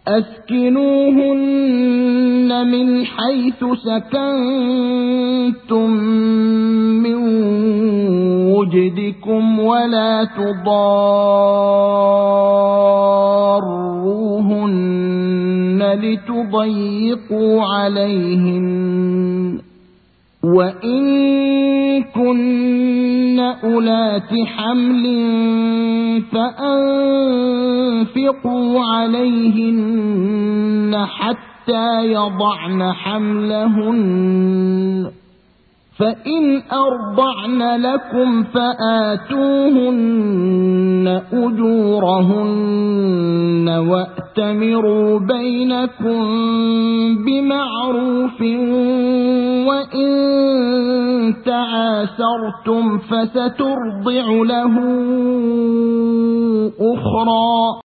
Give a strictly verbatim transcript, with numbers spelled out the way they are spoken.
أسكنوهن من حيث سكنتم من وجدكم ولا تضاروهن لتضيقوا عليهن وإن كن أولات حمل فأنفقوا عليهن حتى يضعن حملهن فإن أرضعن لكم فآتوهن أجورهن وأتمروا بينكم بمعروف وإن تعاسرتم فسترضع له أخرى